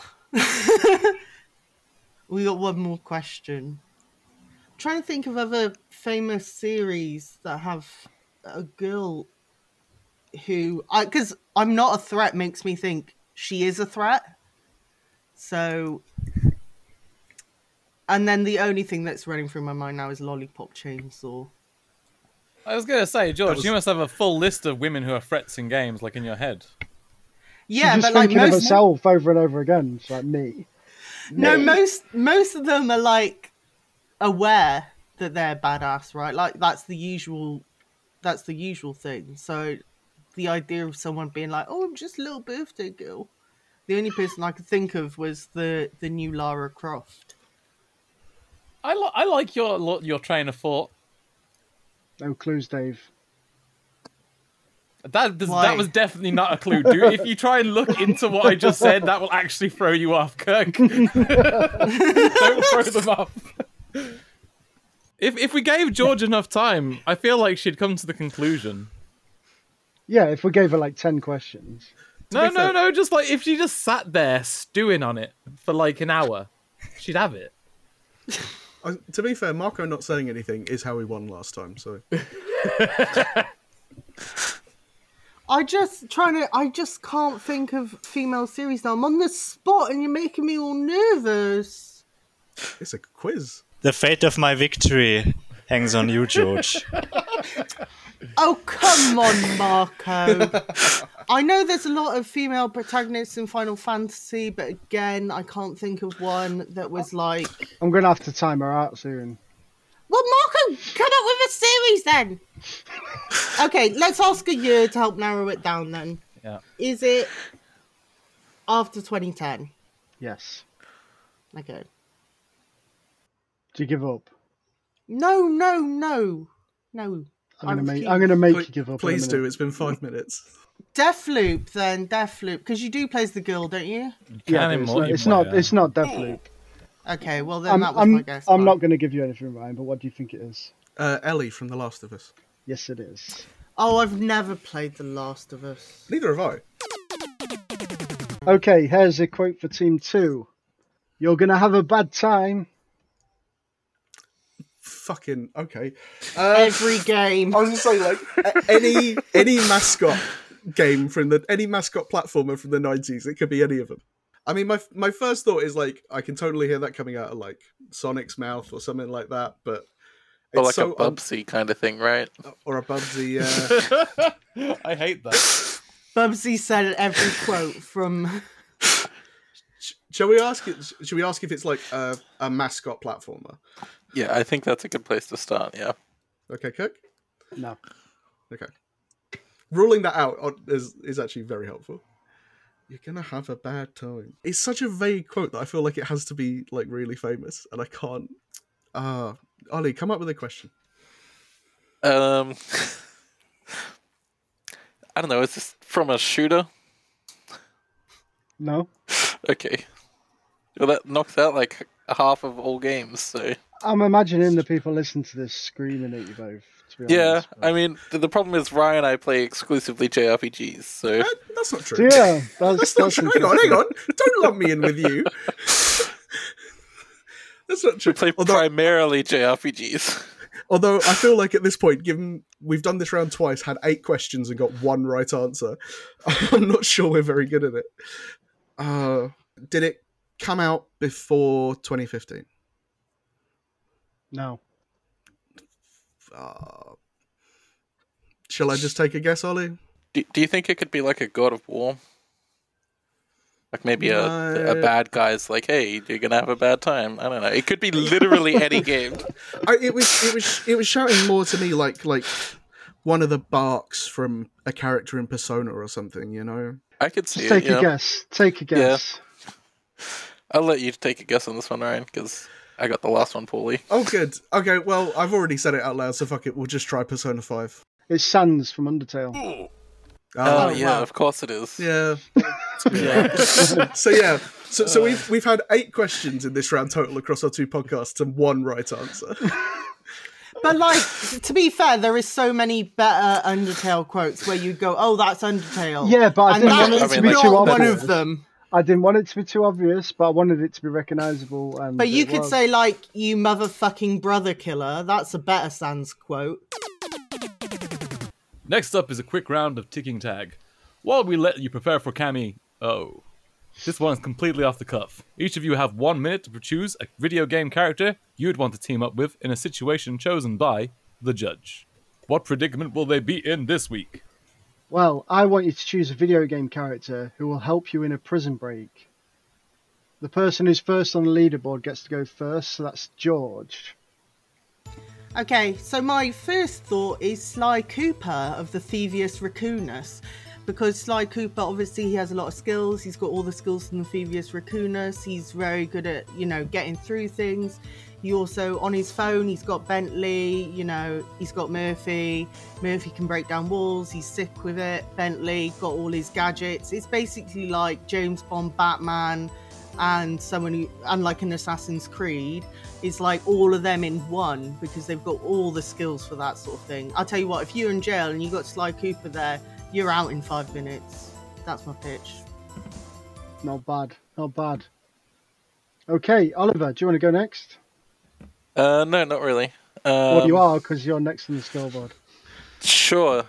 we got one more question. I'm trying to think of other famous series that have a girl who, because I'm not a threat makes me think she is a threat. So, and then the only thing that's running through my mind now is Lollipop Chainsaw. I was going to say, George, you must have a full list of women who are threats in games, like in your head. Yeah, She's just but like thinking of most, herself over and over again. It's like me. no, most of them are like aware that they're badass, right? Like that's the usual thing. So the idea of someone being like, "Oh, I'm just a little birthday girl." The only person I could think of was the new Lara Croft. I like your train of thought. No clues, Dave. That was definitely not a clue, dude. If you try and look into what I just said, that will actually throw you off, Kirk. Don't throw them off. If we gave George enough time, I feel like she'd come to the conclusion. Yeah, if we gave her like 10 questions. No. Just like if she just sat there stewing on it for like an hour, she'd have it. To be fair, Marco not saying anything is how he won last time. So I just can't think of female series now. I'm on the spot and you're making me all nervous. it's a quiz. The fate of my victory hangs on you, George. Oh, come on, Marco. I know there's a lot of female protagonists in Final Fantasy, but again, I can't think of one that was like... I'm going to have to time her out soon. Well, Marco, come up with a series then. Okay, let's ask a year to help narrow it down then. Yeah. Is it after 2010? Yes. Okay. Do you give up? No. I'm going to make you give up. Please in a minute. do. It's been 5 minutes. Deathloop, then. Deathloop. Because you do play as the girl, don't you? Yeah, but it's not Deathloop. Okay, well then that was my guess. I'm not going to give you anything, Ryan, but what do you think it is? Ellie from The Last of Us. Yes, it is. Oh, I've never played The Last of Us. Neither have I. Okay, here's a quote for Team 2. You're going to have a bad time. Fucking okay. Every game. I was just saying, like any mascot game any mascot platformer from the 90s. It could be any of them. I mean, my first thought is like I can totally hear that coming out of like Sonic's mouth or something like that, but Or like a Bubsy kind of thing, right? Or a Bubsy. Yeah. I hate that. Bubsy said every quote from. Shall we ask if it's like a mascot platformer? Yeah, I think that's a good place to start. Yeah. Okay, Kirk. No. Okay. Ruling that out is actually very helpful. You're gonna have a bad time. It's such a vague quote that I feel like it has to be like really famous, and I can't. Ollie, come up with a question. I don't know. Is this from a shooter? No. Okay. Well, that knocks out like half of all games. So I'm imagining the people listening to this screaming at you both. To be yeah, honest, I mean the problem is Ryan and I play exclusively JRPGs. So That's not true. Yeah, That's not true. Hang on. Don't lump me in with you. That's not true. we play primarily JRPGs. Although I feel like at this point, given we've done this round twice, had 8 questions and got 1 right answer, I'm not sure we're very good at it. Did it come out before 2015? No. Shall I just take a guess, Ollie? Do you think it could be like a God of War? Like maybe a bad guy's like, hey, you're gonna have a bad time. I don't know. It could be literally any game. It was shouting more to me like one of the barks from a character in Persona or something, you know? I could see Take it. a guess. Take a guess. I'll let you take a guess on this one, Ryan, because I got the last one poorly. Oh, good. Okay, well, I've already said it out loud, so fuck it. We'll just try Persona 5. It's Sans from Undertale. Oh yeah, of course it is. Yeah. So we've had 8 questions in this round total across our 2 podcasts and 1 right answer. But like, to be fair, there is so many better Undertale quotes where you go, "Oh, that's Undertale." Yeah, but I didn't want that it is to be not too one obvious. of them. I didn't want it to be too obvious, but I wanted it to be recognisable. But you could say like, "You motherfucking brother killer." That's a better Sans quote. Next up is a quick round of ticking tag. While we let you prepare for Cammy, this one is completely off the cuff. Each of you have 1 minute to choose a video game character you'd want to team up with in a situation chosen by the judge. What predicament will they be in this week? Well, I want you to choose a video game character who will help you in a prison break. The person who's first on the leaderboard gets to go first, so that's George. Okay, so my first thought is Sly Cooper of the Thievius Raccoonus. Because Sly Cooper, obviously, he has a lot of skills. He's got all the skills from the Thievius Raccoonus. He's very good at, getting through things. He also, on his phone, he's got Bentley, he's got Murphy. Murphy can break down walls. He's sick with it. Bentley got all his gadgets. It's basically like James Bond, Batman, and like an Assassin's Creed. It's like all of them in one because they've got all the skills for that sort of thing. I'll tell you what, if you're in jail and you got Sly Cooper there, you're out in 5 minutes. That's my pitch. Not bad. Not bad. Okay, Oliver, do you want to go next? No, not really. Well, you are, because you're next on the scoreboard. Sure.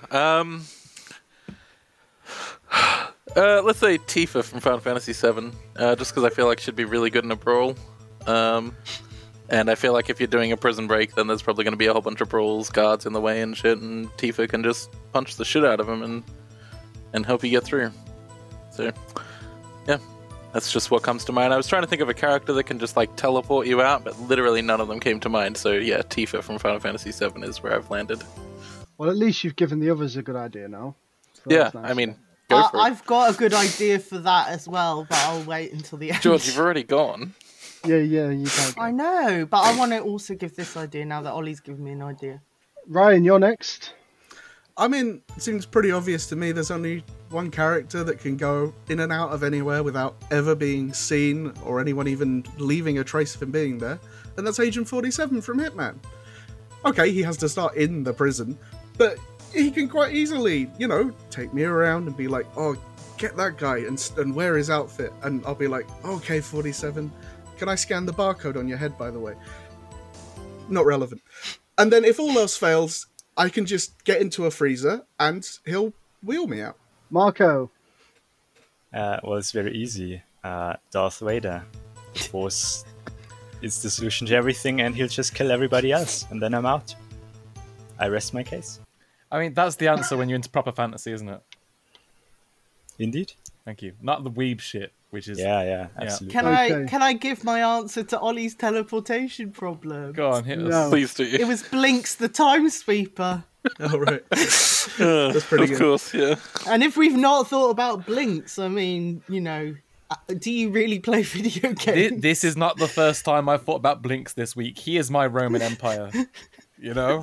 Let's say Tifa from Final Fantasy VII, just because I feel like she'd be really good in a brawl. And I feel like if you're doing a prison break, then there's probably going to be a whole bunch of brawls, guards in the way and shit, and Tifa can just punch the shit out of him and help you get through. So, yeah, that's just what comes to mind. I was trying to think of a character that can just, like, teleport you out, but literally none of them came to mind. So, yeah, Tifa from Final Fantasy VII is where I've landed. Well, at least you've given the others a good idea now. So yeah, nice. I mean, go for it. I've got a good idea for that as well, but I'll wait until the end. George, you've already gone. Yeah, you can't. I know, but I want to also give this idea now that Ollie's given me an idea. Ryan, you're next. I mean, it seems pretty obvious to me there's only one character that can go in and out of anywhere without ever being seen or anyone even leaving a trace of him being there, and that's Agent 47 from Hitman. Okay, he has to start in the prison, but he can quite easily, take me around and be like, oh, get that guy and wear his outfit, and I'll be like, okay, 47, can I scan the barcode on your head, by the way? Not relevant. And then if all else fails, I can just get into a freezer and he'll wheel me out. Marco. Well, it's very easy. Darth Vader. Force is the solution to everything, and he'll just kill everybody else, and then I'm out. I rest my case. I mean, that's the answer when you're into proper fantasy, isn't it? Indeed. Thank you. Not the weeb shit, which is... Yeah, absolutely. Can I give my answer to Ollie's teleportation problem? Go on, hit us. No. Please do. It was Blinks the Time Sweeper. Oh, right. That's pretty good. Of course, yeah. And if we've not thought about Blinks, I mean, do you really play video games? This is not the first time I've thought about Blinks this week. He is my Roman Empire. Yeah.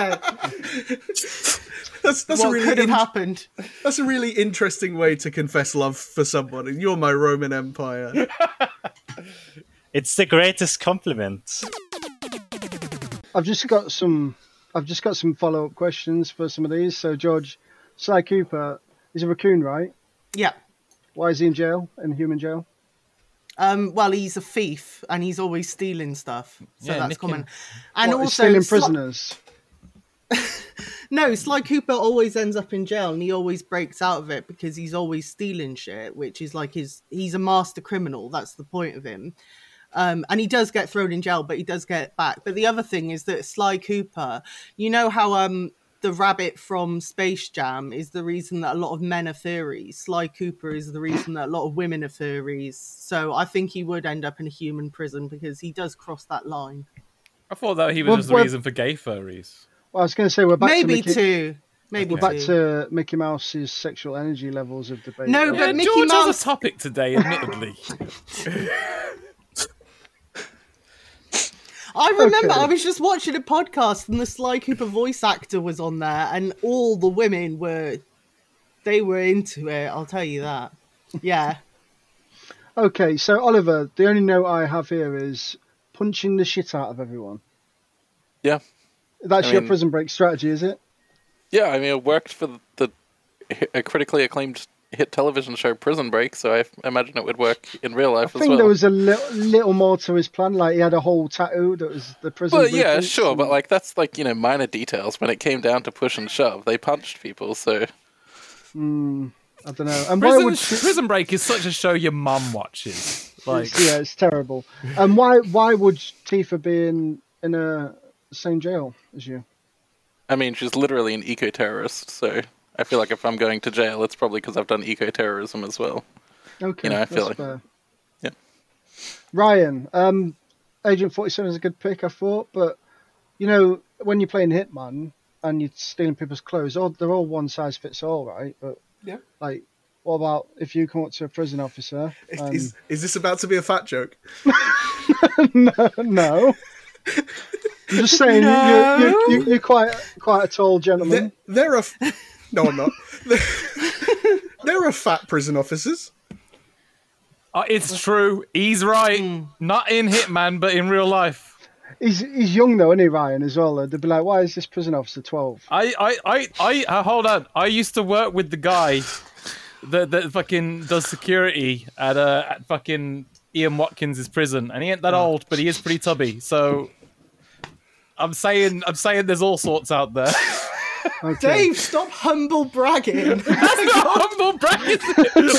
That's What a really could have happened? That's a really interesting way to confess love for someone. And you're my Roman Empire. It's the greatest compliment. I've just got some follow-up questions for some of these. So, George, Sly Cooper is a raccoon, right? Yeah. Why is he in jail, in human jail? Well, he's a thief and he's always stealing stuff. So that's common. And What, also stealing prisoners? No, Sly Cooper always ends up in jail and he always breaks out of it because he's always stealing shit, which is like he's a master criminal. That's the point of him. And he does get thrown in jail, but he does get back. But the other thing is that Sly Cooper, you know how the rabbit from Space Jam is the reason that a lot of men are furries. Sly Cooper is the reason that a lot of women are furries. So I think he would end up in a human prison because he does cross that line. I thought that he was just the reason for gay furries. Well, I was going to say we're back Maybe to two. Maybe we're back to Mickey Mouse's sexual energy levels of debate. No, right? but Mickey George Mouse has a topic today, admittedly. I remember Okay. I was just watching a podcast and the Sly Cooper voice actor was on there and all the women were into it, I'll tell you that. Yeah. Okay, so Oliver, the only note I have here is punching the shit out of everyone. Yeah. That's your Prison Break strategy, is it? Yeah, I mean, it worked for a critically acclaimed hit television show, Prison Break, so I imagine it would work in real life as well. I think there was a little more to his plan, like he had a whole tattoo that was the prison Well, yeah, blueprints sure, and- but like that's like, minor details. When it came down to push and shove, they punched people, so... I don't know. And why would Prison Break is such a show your mum watches. Like, it's terrible. And why would Tifa be in the same jail as you? I mean, she's literally an eco-terrorist, so I feel like if I'm going to jail, it's probably because I've done eco-terrorism as well. Okay, I feel that's like... fair. Yeah. Ryan, Agent 47 is a good pick, I thought, but when you're playing Hitman and you're stealing people's clothes, they're all one size fits all, right? But Yeah. like, what about if you come up to a prison officer? Is this about to be a fat joke? No. I'm just saying, you're quite a tall gentleman. There are... No, I'm not. There are fat prison officers. it's true. He's right. Not in Hitman, but in real life. He's young though, isn't he, Ryan? As well. They'd be like, "Why is this prison officer 12?" I hold on. I used to work with the guy that fucking does security at fucking Ian Watkins' prison, and he ain't that old, but he is pretty tubby. So I'm saying there's all sorts out there. Okay. Dave, stop humble bragging. That's not humble bragging.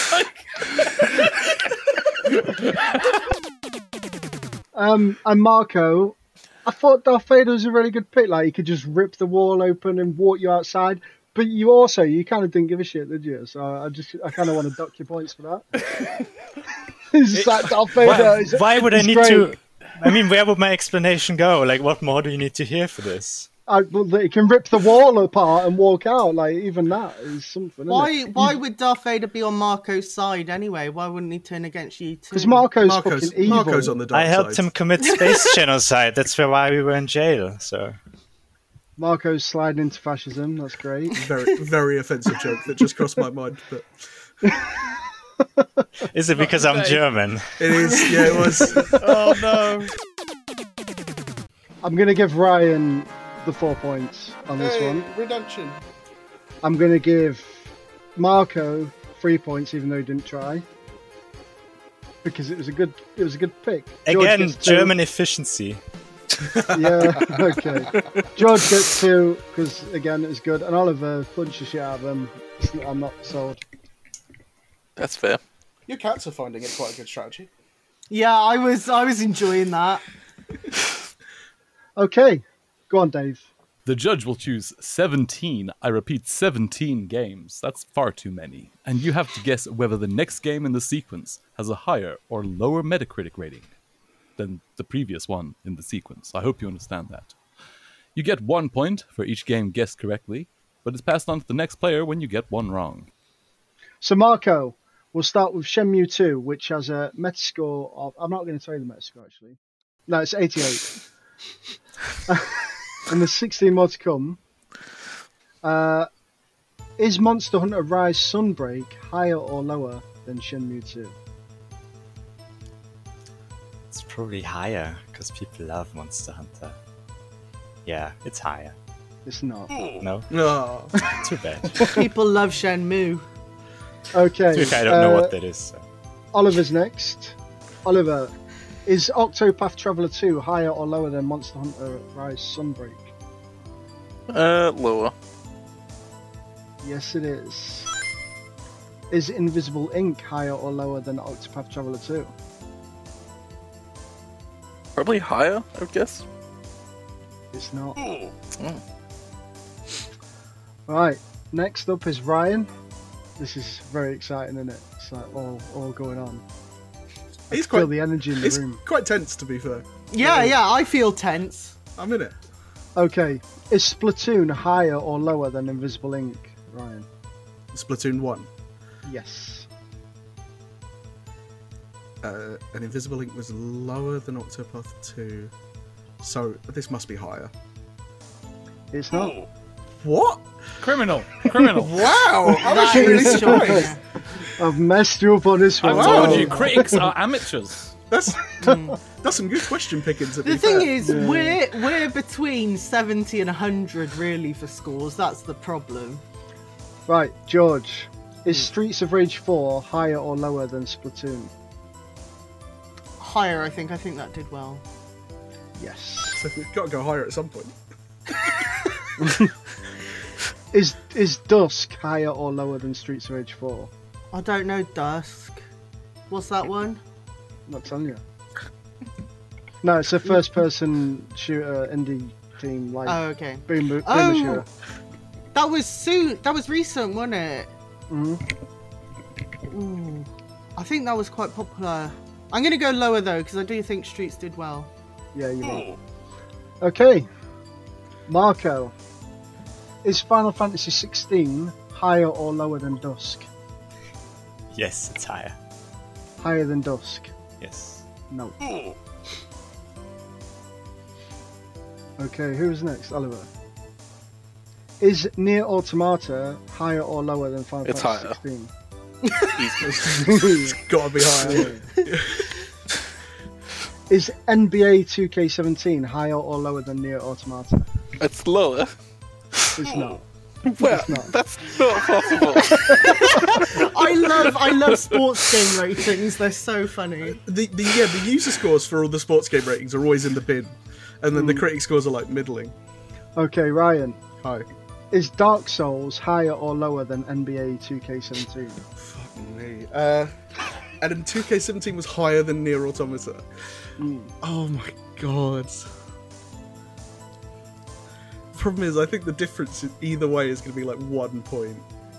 And Marco, I thought Darth Vader was a really good pick. Like, he could just rip the wall open and walk you outside. But you kind of didn't give a shit, did you? So I kind of want to dock your points for that. It's just like Darth Vader. Why would I he's need great. to? I mean, where would my explanation go? Like, what more do you need to hear for this? He can rip the wall apart and walk out. Like, even that is something. Why would Darth Vader be on Marco's side anyway? Why wouldn't he turn against you too? Because Marco's fucking evil. Marco's on the dark I helped side. him commit space genocide. That's why we were in jail. So Marco's sliding into fascism. That's great. Very, very offensive joke that just crossed my mind. But is it because I'm German? it is. Yeah, it was. Oh no. I'm gonna give Ryan the 4 points on this one. Redemption. I'm gonna give Marco 3 points, even though he didn't try, because it was a good pick. George Again, gets 2. German efficiency. Yeah, okay. George gets 2 because again it was good, and Oliver punched the shit out of them. I'm not sold. That's fair. Your cats are finding it quite a good strategy. Yeah, I was enjoying that. Okay, go on, Dave. The judge will choose 17, I repeat, 17 games. That's far too many. And you have to guess whether the next game in the sequence has a higher or lower Metacritic rating than the previous one in the sequence. I hope you understand that. You get 1 point for each game guessed correctly, but it's passed on to the next player when you get one wrong. So Marco, we'll start with Shenmue 2, which has a Metascore of... I'm not going to tell you the Metascore, actually. No, it's 88. And there's 16 more to come. Is Monster Hunter Rise Sunbreak higher or lower than Shenmue 2? It's probably higher, because people love Monster Hunter. Yeah, it's higher. It's not. No? No. Too bad. People love Shenmue. Okay. To be fair, I don't know what that is. So. Oliver's next. Oliver, is Octopath Traveler 2 higher or lower than Monster Hunter Rise Sunbreak? Lower. Yes, it is. Is Invisible Ink higher or lower than Octopath Traveler 2? Probably higher, I would guess. It's not. Oh. Right, next up is Ryan. This is very exciting, isn't it? It's like all going on. It's Feel quite the energy in the room. quite tense, to be fair. Yeah, I feel tense. I'm in it. Okay, is Splatoon higher or lower than Invisible Ink, Ryan? Splatoon 1. Yes. And Invisible Ink was lower than Octopath 2. So this must be higher. It's not. What? Criminal! Wow! I'm That actually really is surprised. shocking. I've messed you up on this I one. told you, critics are amateurs. That's some good question picking, to be The thing fair. is, we're between 70 and 100 really for scores. That's the problem. Right, George. Is Streets of Rage 4 higher or lower than Splatoon? Higher, I think. I think that did well. Yes. So we've got to go higher at some point. Is Dusk higher or lower than Streets of Rage 4? I don't know Dusk. What's that one? I'm not telling you. No, it's a first-person shooter indie team like Oh, okay. Boom Oh. Shooter. That was soon. That was recent, wasn't it? hmm Ooh, I think that was quite popular. I'm gonna go lower though because I do think Streets did well. Yeah, you are. Okay, Marco. Is Final Fantasy 16 higher or lower than Dusk? Yes, it's higher. Higher than Dusk? Yes. No. Okay, who's next? Oliver. Is Nier Automata higher or lower than Final It's Fantasy higher. 16? It's got to be higher. Is NBA 2K17 higher or lower than Nier Automata? It's lower. It's not. Well, It's not. that's not possible. I love sports game ratings. They're so funny. The user scores for all the sports game ratings are always in the bin, and then the critic scores are like middling. Okay, Ryan. Hi. Is Dark Souls higher or lower than NBA 2K17? Fucking me. And then 2K17 was higher than Nier Automata. Oh my god. Problem is, I think the difference either way is going to be like 1 point.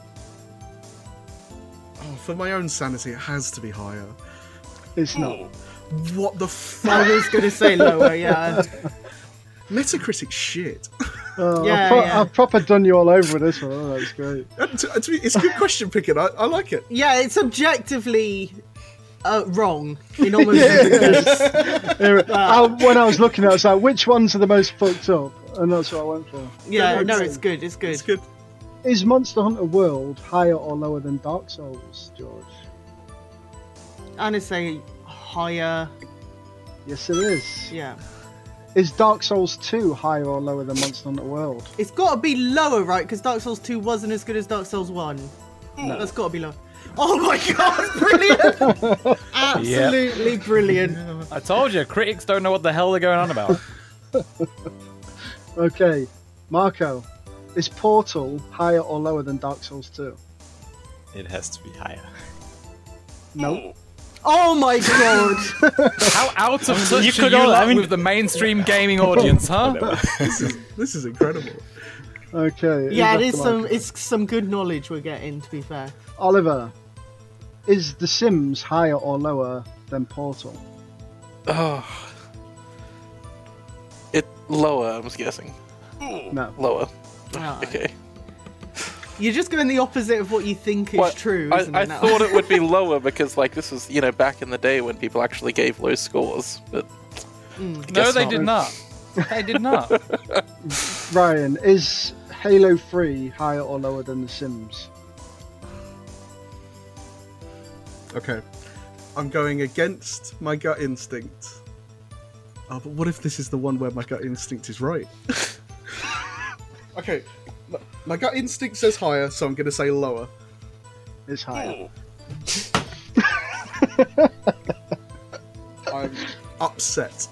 Oh, for my own sanity, it has to be higher. It's not. What the I fuck? was gonna say lower. Yeah. Metacritic shit. Yeah. I've proper done you all over with this one. Oh, that's great. It's good question picking. I like it. Yeah, it's objectively wrong in almost every case. When I was looking at it, I was like, which ones are the most fucked up? And that's what I went for. Yeah, no, it's good. It's good. It's good. Is Monster Hunter World higher or lower than Dark Souls, George? I'm gonna say higher. Yes, it is. Yeah, Is Dark Souls 2 higher or lower than Monster Hunter World? it's got to be lower, right? Because Dark Souls 2 wasn't as good as Dark Souls 1. No. That's got to be lower. Oh my god, brilliant! Absolutely brilliant. I told you, critics don't know what the hell they're going on about. Okay, Marco. Is Portal higher or lower than Dark Souls 2? It has to be higher. No. Oh my god! How out of touch You are could you all- lot I mean- with the mainstream gaming audience, huh? This is incredible. Okay. Yeah, who's it is after some. Marco? It's some good knowledge we're getting. To be fair. Oliver. Is The Sims higher or lower than Portal? Oh. It lower, I'm guessing. No. Lower. Right. Okay. You're just going the opposite of what you think is Well, true, isn't I it? Now? thought it would be lower because, like, this was, back in the day when people actually gave low scores. But I No, guess they not. did not. They did not. Ryan, is Halo 3 higher or lower than The Sims? Okay. I'm going against my gut instinct. Oh, but what if this is the one where my gut instinct is right? Okay. My gut instinct says higher, so I'm going to say lower. It's higher. I'm upset.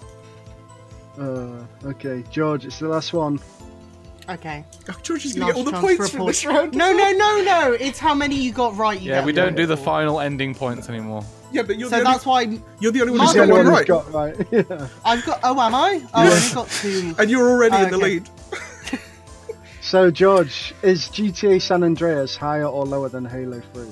Okay, George, it's the last one. Okay. Oh, George is going to get all the Last points chance from for this a round. No. It's how many you got right. You Yeah, get we don't do the for. final ending points anymore. Yeah, but you're So the that's only, why you're the only one Mark who's He's the got only one one who's right. got right. Yeah. I've got. Oh, am I? Oh, I've only got 2. And you're already in the Okay. lead. So, George, is GTA San Andreas higher or lower than Halo 3?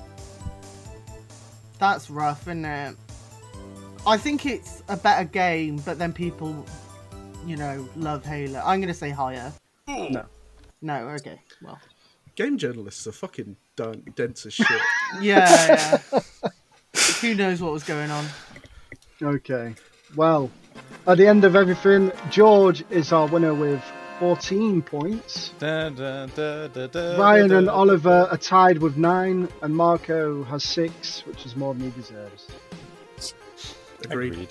That's rough, isn't it? I think it's a better game, but then people, love Halo. I'm going to say higher. No. No, okay. Well, Game journalists are fucking dense as shit. yeah. Who knows what was going on? Okay. Well, at the end of everything, George is our winner with 14 points. Ryan and Oliver are tied with 9, and Marco has 6, which is more than he deserves. Agreed.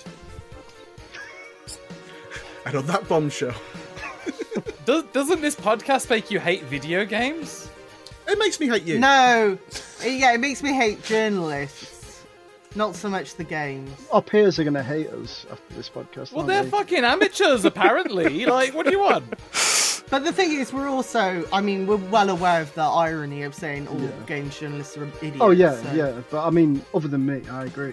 And on that bombshell, Doesn't this podcast make you hate video games? it makes me hate you. No. It makes me hate journalists. Not so much the games. Our peers are going to hate us after this podcast. Well, aren't they're they? fucking amateurs, apparently. Like, what do you want? But the thing is, we're well aware of the irony of saying all Yeah. games journalists are idiots. Oh, yeah, so- yeah. But, I mean, other than me, I agree.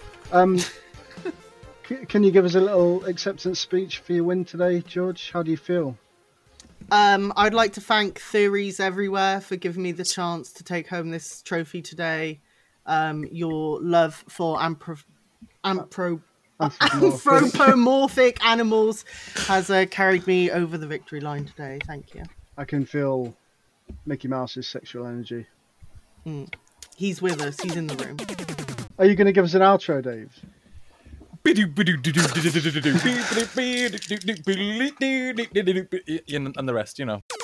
Can you give us a little acceptance speech for your win today, George? How do you feel? I'd like to thank Theories Everywhere for giving me the chance to take home this trophy today. Your love for anthropomorphic animals has carried me over the victory line today. Thank you. I can feel Mickey Mouse's sexual energy. He's with us. He's in the room. Are you going to give us an outro, Dave? And the rest,